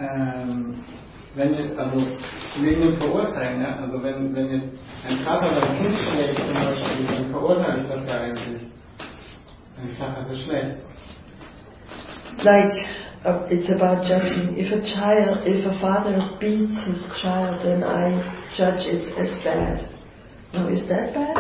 wenn jetzt, also wegen dem Verurteilen, ja, also wenn jetzt ein Vater sein Kind schlägt zum Beispiel, dann verurteile ich das ja eigentlich. Wenn ich sage, das ist schlecht. Like, it's about judging. If a father beats his child, then I judge it as bad. Now, is that bad?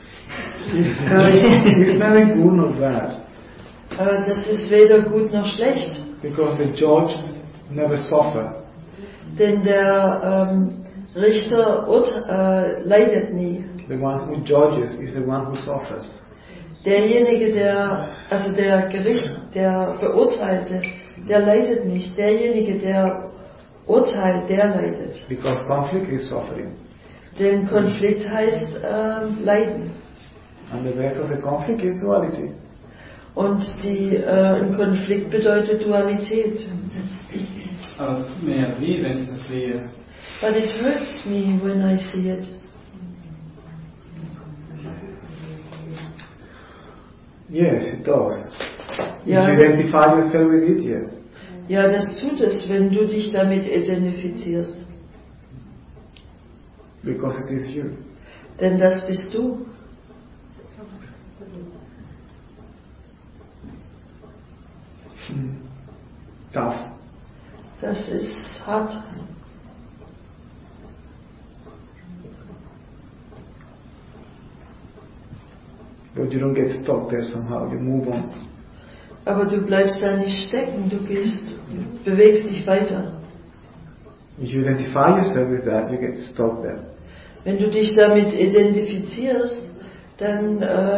It's neither good nor bad. Das ist weder gut noch schlecht. Because the judge never suffers. Denn der Richter leidet nie. The one who judges is the one who suffers. Derjenige, der Beurteilte, der leidet nicht. Derjenige, der urteilt, der leidet. Because conflict is suffering. Denn Konflikt heißt Leiden. And the base of the conflict is duality. Und ein Konflikt bedeutet Dualität. Aber es tut mir ja weh, wenn ich das sehe. But it hurts me when I see it. Yes, it does. Ja, If you identify yourself with it, yes. Ja, das tut es, wenn du dich damit identifizierst. Because it is you. Denn das bist du. Tough. Das ist hart. But you don't get stuck there somehow, you move on. Aber du bleibst da nicht stecken, bewegst dich weiter. If you identify yourself with that, you get stuck there. Wenn du dich damit identifizierst, dann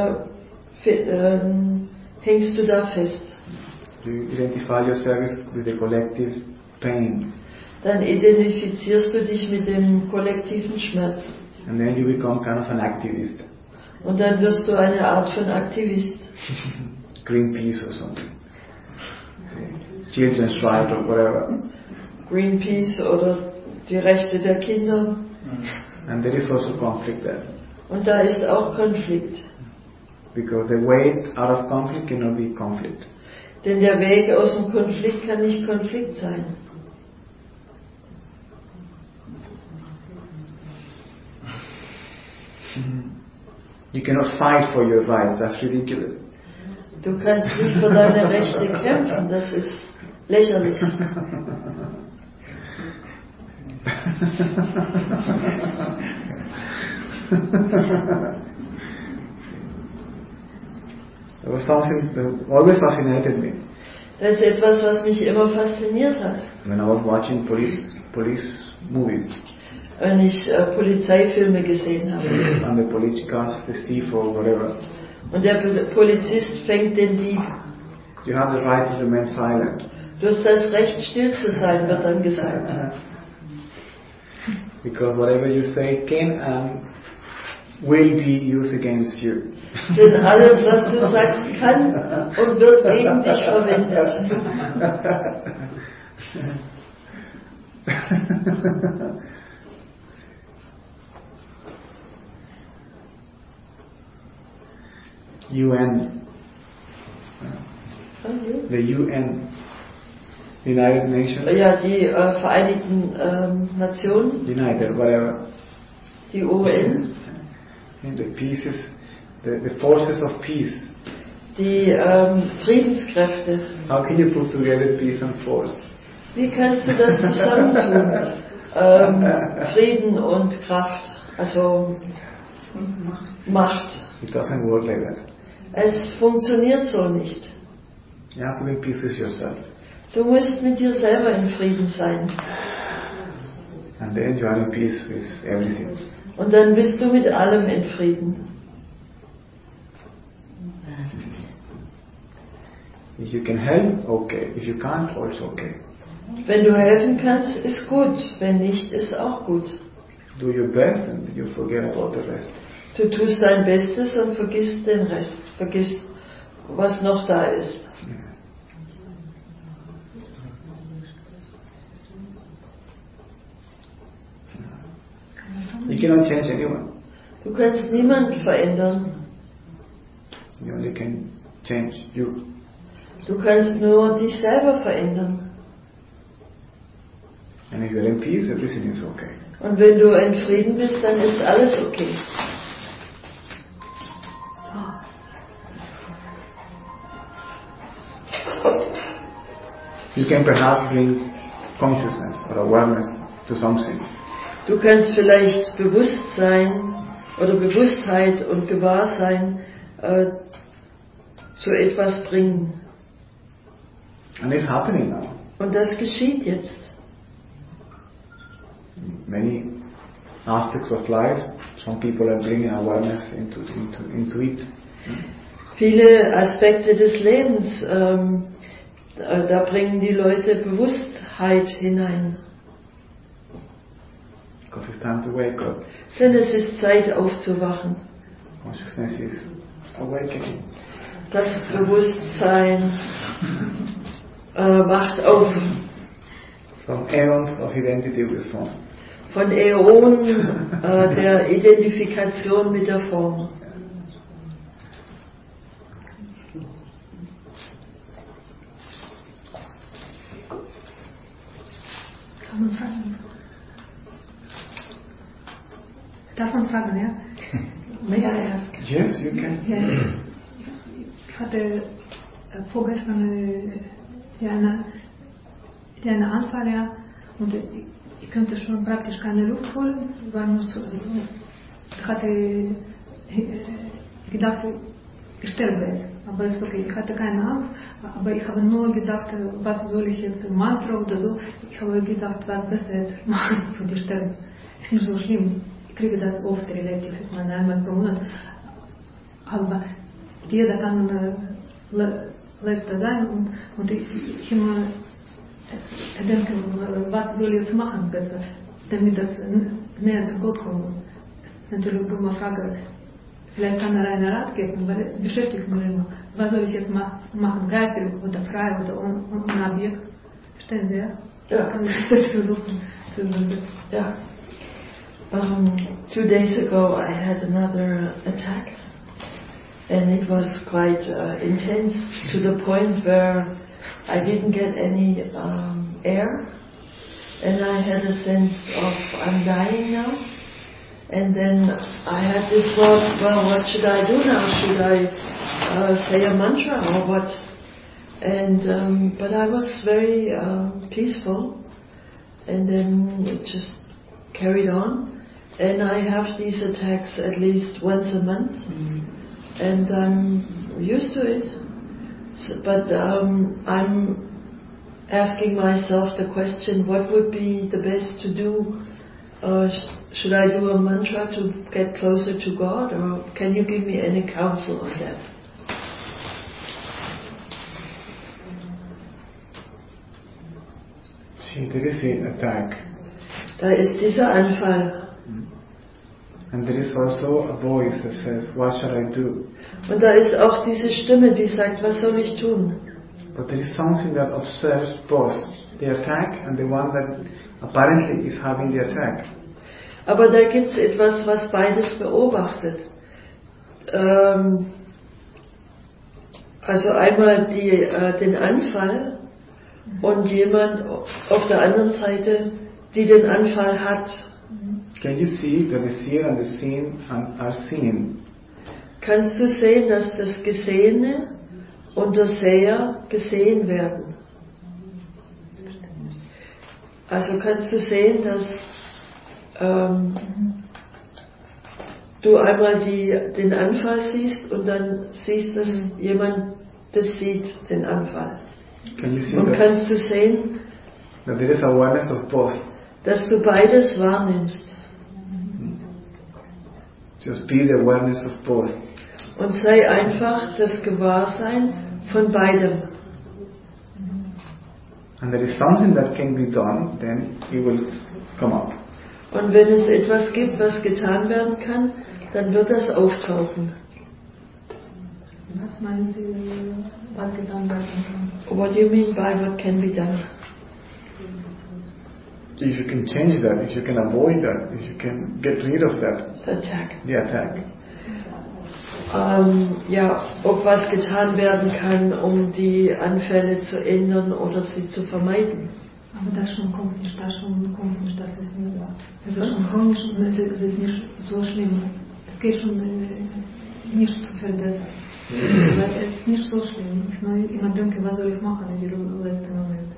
hängst du da fest. You identify yourself with the collective pain. Dann identifizierst du dich mit dem kollektiven Schmerz. And then you become kind of an activist. Und dann wirst du eine Art von Aktivist. Greenpeace or something. Children's right or whatever. Greenpeace oder die Rechte der Kinder. And there is also conflict there. Und da ist auch Konflikt. Because the way out of conflict cannot be conflict. Denn der Weg aus dem Konflikt kann nicht Konflikt sein. You cannot fight for your rights, that's ridiculous. Du kannst nicht für deine Rechte kämpfen, das ist lächerlich. There was something that always fascinated me. Das ist etwas, was mich immer fasziniert hat. When I was watching police movies. Wenn ich Polizeifilme gesehen habe. And the police catches the thief or whatever. Und der Polizist fängt den Dieb. You have the right to remain silent. Du hast das Recht, still zu sein, wird dann gesagt. Because whatever you say can and will be used against you. Denn alles, was du sagst, kann und wird gegen dich verwendet. UN. The UN. United Nations. Ja, die Vereinigten Nationen. United, whatever. Die UN. And the pieces, the forces of peace. Die Friedenskräfte. How can you put together peace and force? Wie kannst du das zusammentun? Frieden und Kraft, also Macht. It doesn't work like that. Es funktioniert so nicht. You have to be in peace with yourself. Du musst mit dir selber in Frieden sein. And then you are in peace with everything. Und dann bist du mit allem in Frieden. If you can help, okay. If you can't, also okay. Wenn du helfen kannst, ist gut. Wenn nicht, ist auch gut. Do your best and you forget about the rest. Du tust dein Bestes und vergisst den Rest. Vergisst, was noch da ist. You cannot change anyone. Du kannst niemanden verändern. You only can change you. Du kannst nur dich selber verändern. And if you're in peace, everything is okay. Und wenn du in Frieden bist, dann ist alles okay. You can perhaps bring consciousness or awareness to something. Du kannst vielleicht Bewusstsein oder Bewusstheit und Gewahrsein zu etwas bringen. And it's happening now. Und das geschieht jetzt. Many aspects of life, some people are bringing awareness into it. Viele Aspekte des Lebens, da bringen die Leute Bewusstheit hinein. Because it's time to wake up. Denn es ist Zeit aufzuwachen. Consciousness is awakening. Das Bewusstsein wacht auf. From aeons of identity with form. Von Äonen der Identifikation mit der Form. Darf man fragen, ja? May I ask? Yes, you can. Ja, ich hatte vorgestern einen Anfall, ja, und ich konnte schon praktisch keine Luft holen. Ich hatte gedacht, ich sterbe jetzt, aber ist okay. Ich hatte keine Angst, aber ich habe nur gedacht, was soll ich jetzt, Mantra oder so. Ich habe gedacht, was besser ist machen für die Sterben. Ist nicht so schlimm. Ich kriege das oft relativ, ich meine einmal pro Monat. Aber jeder kann letzter sein und ich immer denke, was soll ich jetzt machen besser, damit das näher zu Gott kommt. Natürlich eine dumme Frage. Vielleicht kann einen Rat geben, weil es beschäftigt mich immer. Was soll ich jetzt machen? Geistig oder frei oder unabhängig? Verstehen Sie, ja? Ja. Kann ich versuchen zu übersetzen. Yeah. 2 days ago I had another attack and it was quite intense to the point where I didn't get any air and I had a sense of I'm dying now. And then I had this thought, well, what should I do now? Should I say a mantra or what? And but I was very peaceful, and then it just carried on. And I have these attacks at least once a month, and I'm used to it. So, but I'm asking myself the question: what would be the best to do? Should I do a mantra to get closer to God, or can you give me any counsel on that? See, there is an attack. Da ist dieser Anfall. And there is also a voice that says, what shall I do? Und da ist auch diese Stimme, die sagt, was soll ich tun? But there is something that observes both the attack and the one that apparently is having the attack. Aber da gibt es etwas, was beides beobachtet. Also einmal den Anfall und jemand auf der anderen Seite, die den Anfall hat. Can you see that the seer and the seen are seen? Kannst du sehen, dass das Gesehene und der Seher gesehen werden? Also kannst du sehen, dass du einmal den Anfall siehst und dann siehst, dass jemand das sieht, den Anfall. Can you see Und that, kannst du sehen, that there is awareness of both? dass du beides wahrnimmst. Just be the awareness of both. Und sei einfach das Gewahrsein von beidem. And there is something that can be done, then it will come up. Und wenn es etwas gibt, was getan werden kann, dann wird das auftauchen. Was meinen Sie, was getan werden kann? What do you mean by what can be done? If you can change that, if you can avoid that, if you can get rid of that, The attack. the attack. Ja, ob was getan werden kann, um die Anfälle zu ändern oder sie zu vermeiden. Aber das schon kommt nicht, das ist nicht so. Es ist schon chronisch und es ist nicht so schlimm. Es geht schon nicht zu verbessern. Aber es ist nicht so schlimm. Ich immer denke, was soll ich machen in diesem letzten Moment.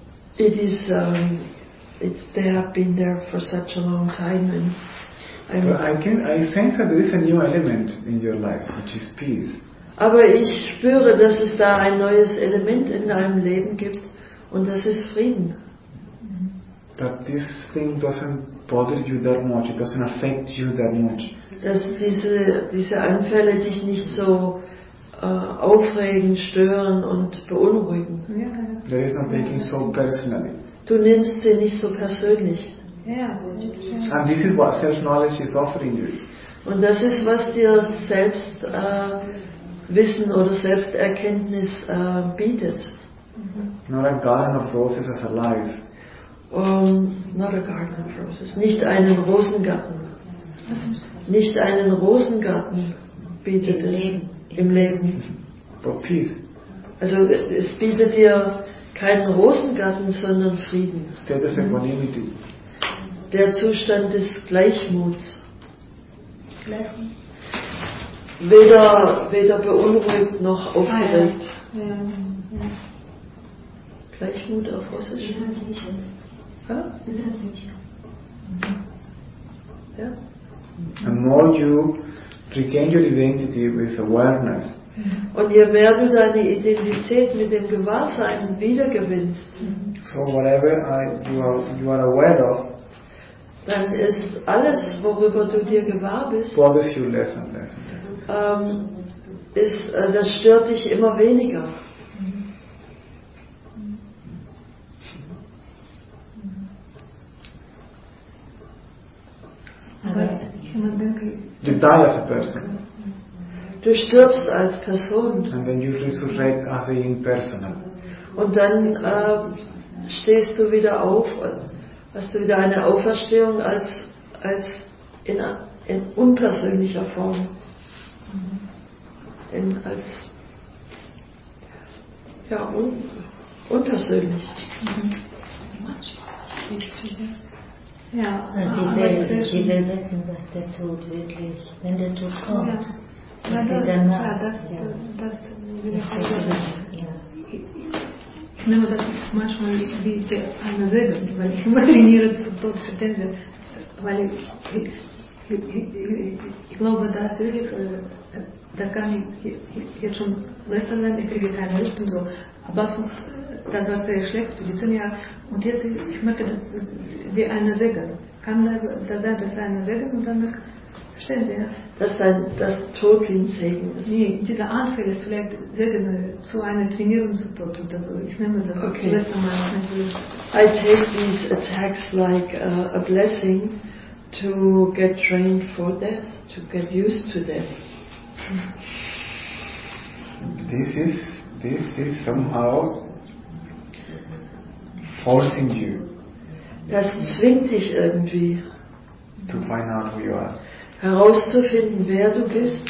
They have been there for such a long time, and I sense that there is a new element in your life, which is peace. Aber ich spüre, dass es da ein neues Element in deinem Leben gibt, und das ist Frieden. That this thing doesn't bother you that much, it doesn't affect you that much. Dass diese Anfälle dich nicht so aufregen, stören und beunruhigen. There is not taking so personally. Du nimmst sie nicht so persönlich. And this is what self-knowledge is offering you. Und das ist, was dir Selbstwissen oder Selbsterkenntnis bietet. Not a garden of roses as a life. Not a garden of roses. Nicht einen Rosengarten. Nicht einen Rosengarten bietet es im Leben. But peace. Also es bietet dir keinen Rosengarten, sondern Frieden. State of equanimity. Der Zustand des Gleichmuts. Weder beunruhigt noch aufgeregt. Gleichmut auf Russisch? Ja? And more you regain your identity with awareness. Und je mehr du deine Identität mit dem Gewahrsein wiedergewinnst, So whatever you are aware of, dann ist alles, worüber du dir gewahr bist, bothers you less and less and less. das stört dich immer weniger. You die as a person, Du stirbst als Person and then you resurrect as a impersonal. und dann stehst du wieder auf, hast du wieder eine Auferstehung als in unpersönlicher Form. Unpersönlich. Ja, Sie will wissen, was der Tod wirklich, wenn der Tod kommt. Das will ich auch sagen. Ich nehme das manchmal wie eine Segen, weil ich immer trainiere zum Tod vertende, weil ich glaube, dass wirklich, das kann ich jetzt schon letztes Jahr, ich kriege keine Lust und so, aber das war sehr schlecht für die 10 Jahre und jetzt, ich merke das wie eine Segen. Kann das sein, dass eine Segen und dann verstehen Sie, ja? Dass Tod wie ein Segen ist. Nee, dieser Anfall ist vielleicht Segen zu einer Trainierung zu Tod oder so. Ich nehme das letzte Mal natürlich. I take these attacks like a blessing to get trained for death, to get used to death. This is somehow forcing you Das zwingt dich irgendwie to find out who you are. herauszufinden, wer du bist.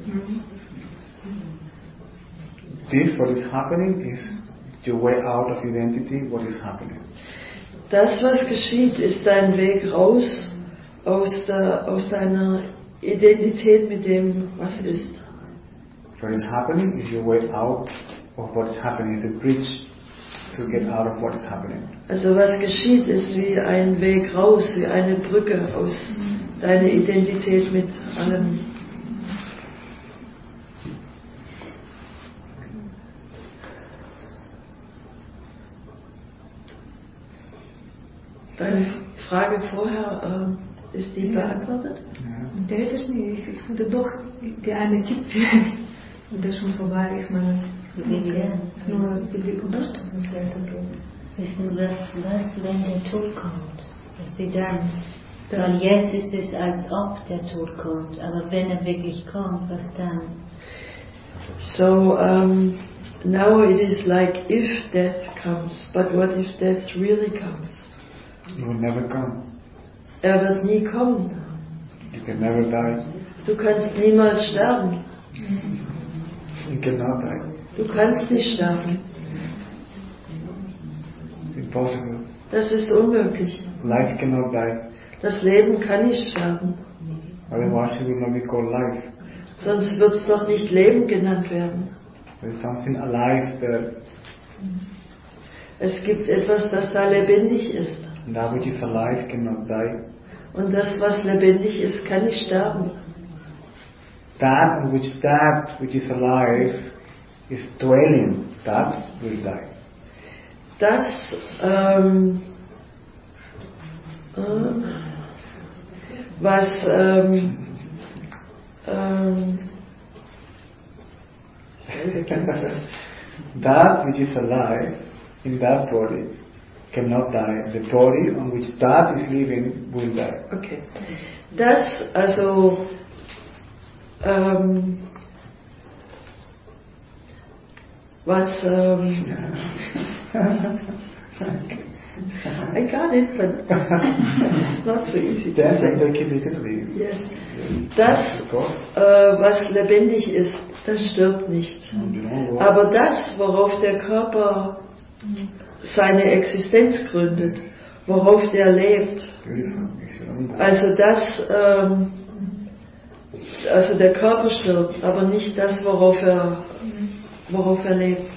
This, what is happening, is your way out of identity, what is happening. Das, was geschieht, ist dein Weg raus aus deiner Identität mit dem, was ist. What is happening is your way out of what is happening, the bridge to get out of what is happening. Also was geschieht, ist wie ein Weg raus, wie eine Brücke aus deiner Identität mit allem. Deine Frage vorher, ist die beantwortet? Der ist nicht. Ich würde doch die eine Tipp und das ist schon vorbei. Ich meine, es ist nur die Unterstützung. Wissen, was, wenn der Tod kommt? Was Sie sagen, weil jetzt ist es, als ob der Tod kommt, aber wenn er wirklich kommt, was dann? So, now it is like if death comes, but what if death really comes? It will never come. Wird nie kommen. You can never die. Du kannst niemals sterben. You cannot die. Du kannst nicht sterben. It's impossible. Das ist unmöglich. Life cannot die. Das Leben kann nicht sterben. Otherwise it will not be called life. Sonst wird es doch nicht Leben genannt werden. There is something alive there. Es gibt etwas, das da lebendig ist. And that which is alive cannot die. Und das, was lebendig ist, kann nicht sterben. That which is alive is dwelling, that will die. Das, was that which is alive in that body cannot die. The body on which that is living will die. Okay. Das, also, was, I got it, but not so easy to Then say. take it literally. Yes. Das, Of course. was lebendig ist, das stirbt nicht. You know what? Aber das, worauf der Körper seine Existenz gründet, worauf der lebt, Beautiful. It's your own body. also das, also der Körper stirbt, aber nicht das, worauf er lebt.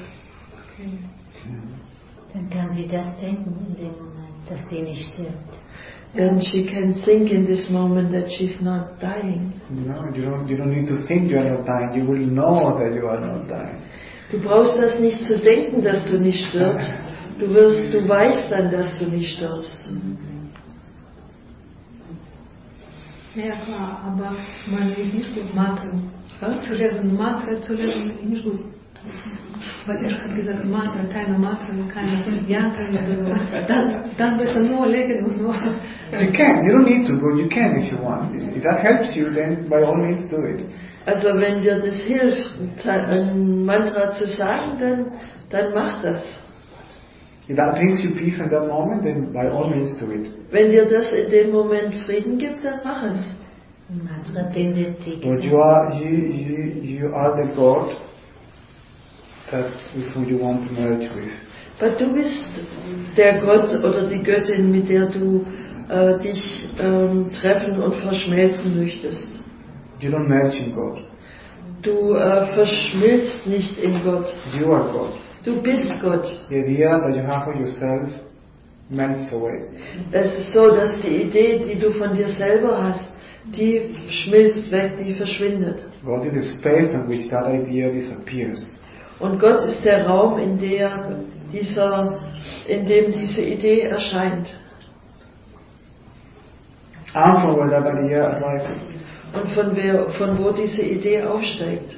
Dann kann sie das denken in dem Moment, dass sie nicht stirbt. And she can think in this moment that she's not dying. No, you don't need to think you are not dying. You will know that you are not dying. Du brauchst das nicht zu denken, dass du nicht stirbst. Du weißt dann, dass du nicht stirbst. Ja klar, aber man ist nicht gut Mathe. Zu lesen Mathe, zu lesen nicht gut. Weil hat gesagt, Mathe, keine 5 Jahre oder so. Dann besser nur legen und nur. You can. You don't need to, but you can if you want. If that helps you, then by all means do it. Also wenn dir das hilft, ein Mantra zu sagen, dann mach das. If that brings you peace in that moment, then by all means do it. Wenn dir das in dem Moment Frieden gibt, dann mach es. Mantra bindet die But you are the God that with whom you want to merge with. Aber du bist der Gott oder die Göttin, mit der du dich treffen und verschmelzen möchtest. You don't merge in God. Du verschmilzt nicht in Gott. You are God. Du bist Gott. The idea that you have of yourself melts away. Es ist so, dass die Idee, die du von dir selber hast, die schmilzt weg, die verschwindet. God is the space in which that idea disappears. Und Gott ist der Raum, in dem diese Idee erscheint. And from where that idea arises. Und von wo diese Idee aufsteigt.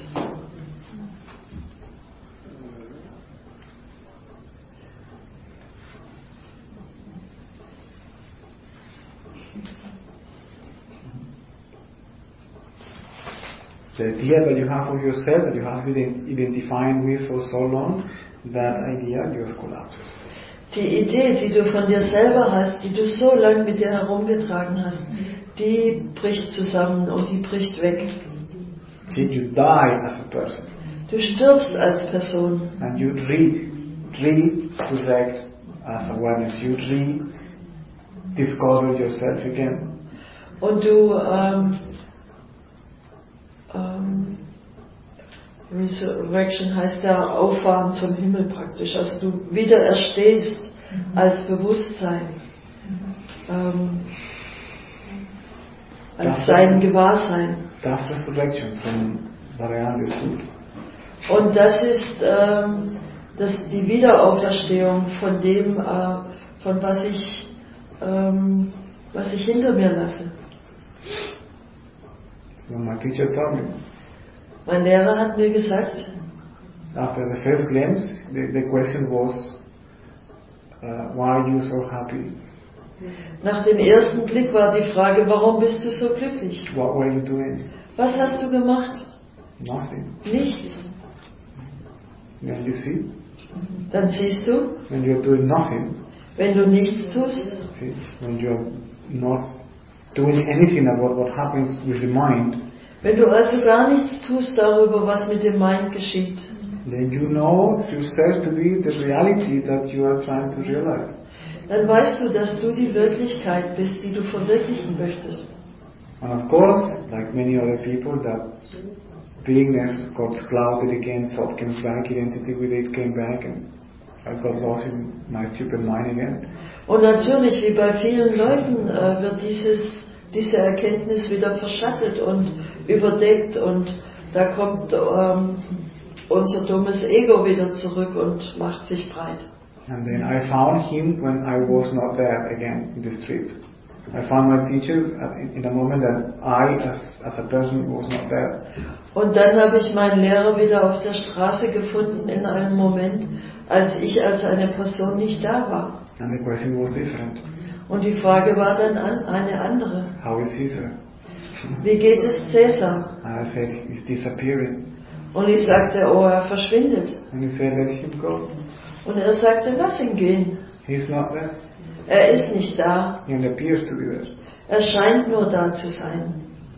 The idea that you have of yourself, that you have been identifying with for so long, that idea just collapses. Die Idee, die du von dir selber hast, die du so lange mit dir herumgetragen hast, die bricht zusammen und die bricht weg. See, you die as a person. Du stirbst als Person And you resurrect as awareness. You rediscover yourself again. und du Resurrection heißt ja Auffahren zum Himmel praktisch. Also du wieder erstehst als Bewusstsein, als dein Gewahrsein. That's resurrection from that I understood. Und das ist die Wiederauferstehung von dem, von was ich hinter mir lasse. When my teacher told me, Mein Lehrer hat mir gesagt, after the first glimpse, the question was, why are you so happy? nach dem ersten Blick war die Frage, warum bist du so glücklich? What were you doing? Was hast du gemacht? Nothing. Nichts. Then you see, Dann siehst du, when you're doing nothing, wenn du nichts tust, see, when you're not doing anything about what happens with the mind, wenn du also gar nichts tust darüber, was mit dem Mind geschieht, then you know yourself to be the reality that you are trying to realize. dann weißt du, dass du die Wirklichkeit bist, die du verwirklichen möchtest. And of course, like many other people, that beingness got clouded again, thought came back, identity with it came back, and I got lost in my stupid mind again. Und natürlich, wie bei vielen Leuten, wird diese Erkenntnis wieder verschattet und überdeckt und da kommt unser dummes Ego wieder zurück und macht sich breit. And then I found him when I was not there again in the street. I found my teacher in the moment that I, as a person, was not there. Und dann habe ich meinen Lehrer wieder auf der Straße gefunden in einem Moment, als ich als eine Person nicht da war. And the question was different. Und die Frage war dann eine andere. How is Caesar? Wie geht es Cäsar? And I said, he's disappearing. Und ich sagte, oh, er verschwindet. And he said, let him go. Und er sagte, lass ihn gehen. He's not there. Er ist nicht da. He only appears to be there. Er scheint nur da zu sein.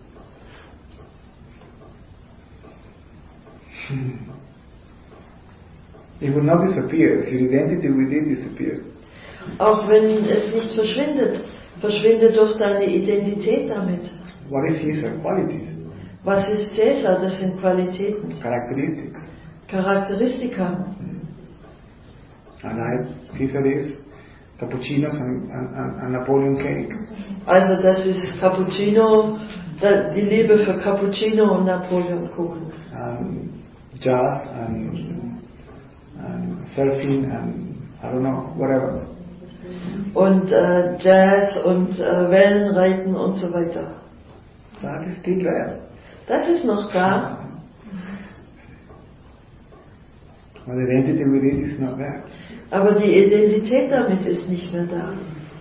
It will not disappear. Your identity with it disappears. Auch wenn es nicht verschwindet, verschwindet doch deine Identität damit. What is Caesar? Qualities, Was ist Cäsar? Das sind Qualitäten, characteristics. Charakteristika. And Caesar is cappuccinos and Napoleon cake. Also das ist Cappuccino, die Liebe für Cappuccino und Napoleonkuchen. Jazz and surfing and I don't know, whatever. Und Jazz und Wellenreiten und so weiter. That is still there. Das ist noch da, But the identity with it is not there. aber die Identität damit ist nicht mehr da.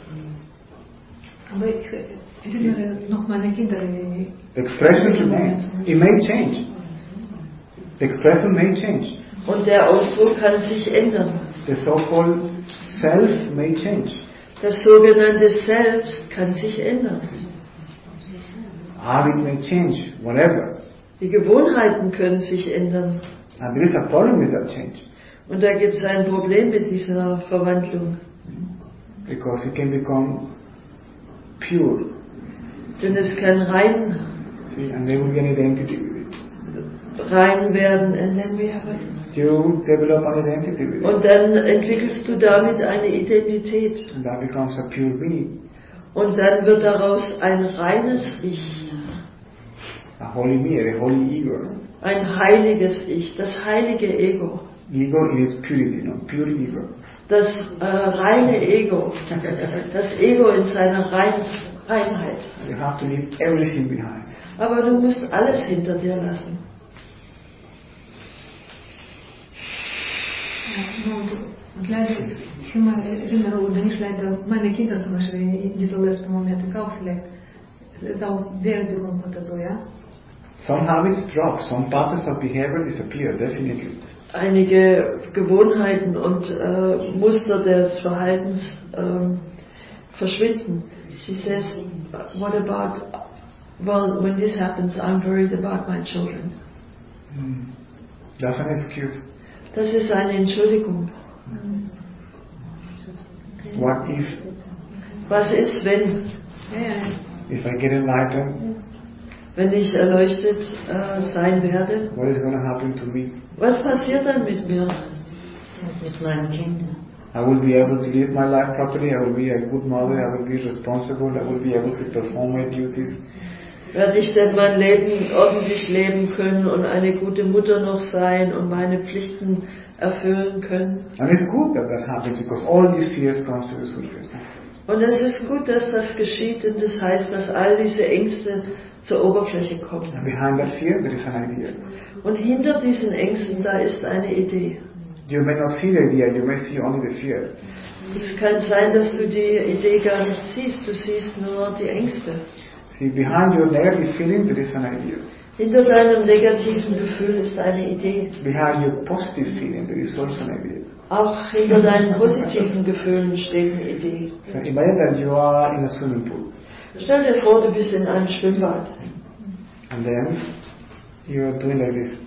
Aber ich erinnere noch meine Kinder. The expression remains. It may change. The expression may change. Und der Ausdruck kann sich ändern. The so-called self may change. Das sogenannte Selbst kann sich ändern. Habit may change, whatever. Die Gewohnheiten können sich ändern. And there is a problem with that change. Und da gibt es ein Problem mit dieser Verwandlung. Because it can become pure. Denn es kann rein And there will be an identity with it. werden, and then we have it. You develop an identity with it. Und dann entwickelst du damit eine Identität. And that becomes a pure being. Und dann wird daraus ein reines Ich. A holy me, a holy ego. Ein heiliges Ich, das heilige Ego. Ego in its purity, pure ego. Das reine Ego. Das Ego in seiner Reinheit. You have to leave everything behind. Aber du musst alles hinter dir lassen. Und leider, ich immer erinnere, oder nicht leider, meine Kinder zum Beispiel in diesem letzten Moment ist auch vielleicht, es ist auch Beerdigung oder so, ja? Some habits drop, some patterns of behavior disappear, definitely. Einige Gewohnheiten und Muster des Verhaltens verschwinden. She says, what about, well, when this happens, I'm worried about my children. That's an excuse. Das ist eine Entschuldigung. What if? Was ist, wenn? If I get enlightened, Wenn ich erleuchtet sein werde? what is going to happen to me? Was passiert dann mit mir? Mit meinen Kindern. I will be able to live my life properly, I will be a good mother, I will be responsible, I will be able to perform my duties. Werde ich denn mein Leben ordentlich leben können und eine gute Mutter noch sein und meine Pflichten erfüllen können? And it's good that that happens because all these fears come to the surface. Und es ist gut, dass das geschieht, und das heißt, dass all diese Ängste zur Oberfläche kommen. And behind that fear there is an idea. Und hinter diesen Ängsten, da ist eine Idee. You may not see the idea, you may see only the fear. Es kann sein, dass du die Idee gar nicht siehst, du siehst nur die Ängste. See, behind your negative feeling there is an idea. Hinter deinem negativen Gefühl ist eine Idee. Behind your positive feeling there is also an idea. Auch hinter deinen positiven Gefühlen steht eine Idee. So imagine that you are in a swimming pool. Stell dir vor, du bist in einem Schwimmbad. And then you are doing like this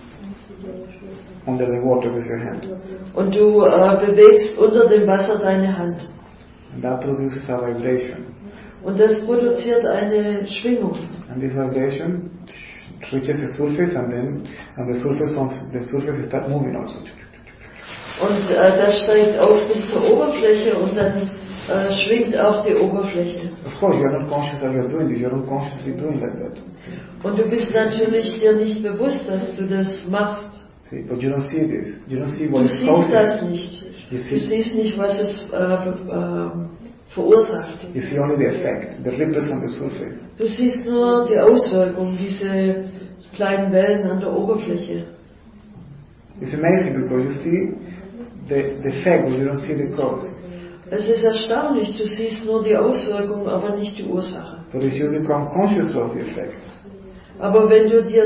under the water with your hand. Und du bewegst unter dem Wasser deine Hand. And that produces a vibration. Und das produziert eine Schwingung. And this vibration reaches the surface, and the surface start moving also. Und das steigt auf bis zur Oberfläche und dann schwingt auch die Oberfläche. Of course, you are not conscious that you are doing this. You are unconsciously doing like that. Und du bist natürlich dir nicht bewusst, dass du das machst. See, but you don't see this. You don't see Du what is siehst causing das it. nicht. You Du see, siehst nicht, was es verursacht. you see only the effect, the ripples on the surface. Du siehst nur die Auswirkung, diese kleinen Wellen an der Oberfläche. It's amazing because you see the effect, but you don't see the cause. Es ist erstaunlich, du siehst nur die Auswirkung, aber nicht die Ursache. But if you become conscious of the effect, Aber wenn du dir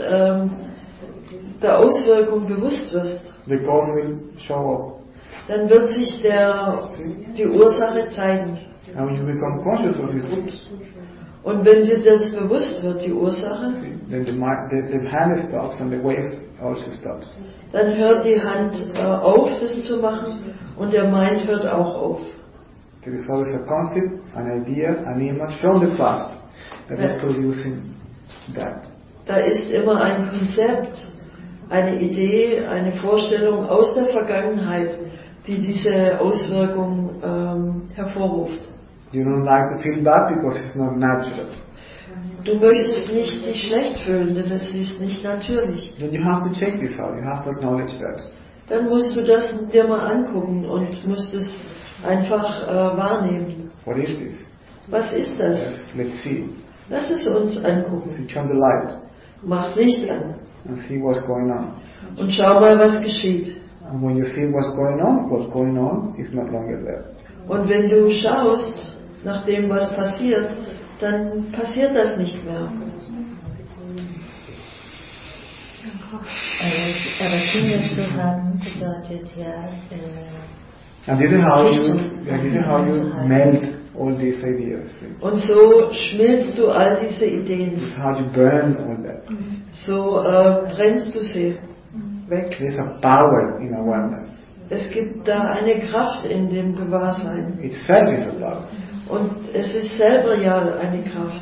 der Auswirkung bewusst wirst, the cause will show up. dann wird sich die Ursache zeigen. And when you become conscious of these roots, Und wenn dir das bewusst wird, die Ursache, then the hand stops and the wave also stops. dann hört die Hand auf, das zu machen, und der Mind hört auch auf. There is always a concept, an idea, an image from the past that is producing that. Da ist immer ein Konzept, eine Idee, eine Vorstellung aus der Vergangenheit, die diese Auswirkung hervorruft. You don't like to feel bad because it's not natural. Du möchtest nicht dich schlecht fühlen, denn es ist nicht natürlich. Then you have to check this out. You have to acknowledge that. Dann musst du das dir mal angucken und musst es einfach wahrnehmen. What is this? Was ist das? Yes, let's see. Lass es uns angucken. Switch on the light Mach Licht an and see what's going on. und schau mal, was geschieht. And when you see what's going on is no longer there. Und wenn du schaust nach dem, was passiert, dann passiert das nicht mehr. Aber Kinder zu haben bedeutet ja, And this is how you melt all these ideas. See? Und so schmilzt du all diese Ideen. This is how you burn all that. So brennst du sie weg. There's a power in awareness. Es gibt da eine Kraft in dem Gewahrsein. Itself is a power. Und es ist selber ja eine Kraft,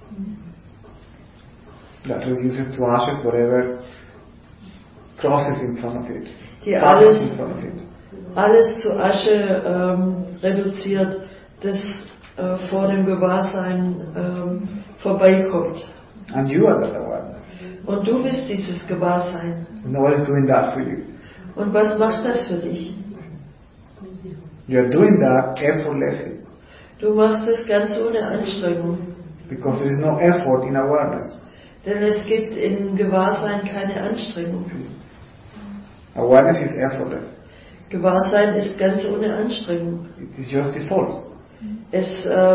That reduces to ashes whatever crosses in front of it. die Passes in front of it. alles zu Asche reduziert, das vor dem Gewahrsein vorbeikommt. And you are that awareness. Und du bist dieses Gewahrsein. No one is doing that for you. Und was macht das für dich? You are doing that effortlessly. Du machst es ganz ohne Anstrengung. Because there is no effort in awareness. Denn es gibt in Gewahrsein keine Anstrengung. Awareness is effortless. Gewahrsein ist ganz ohne Anstrengung. It is just default. Es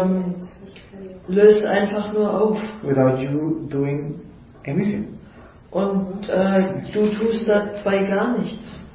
löst einfach nur auf. Without you doing anything. Und du tust dabei gar nichts.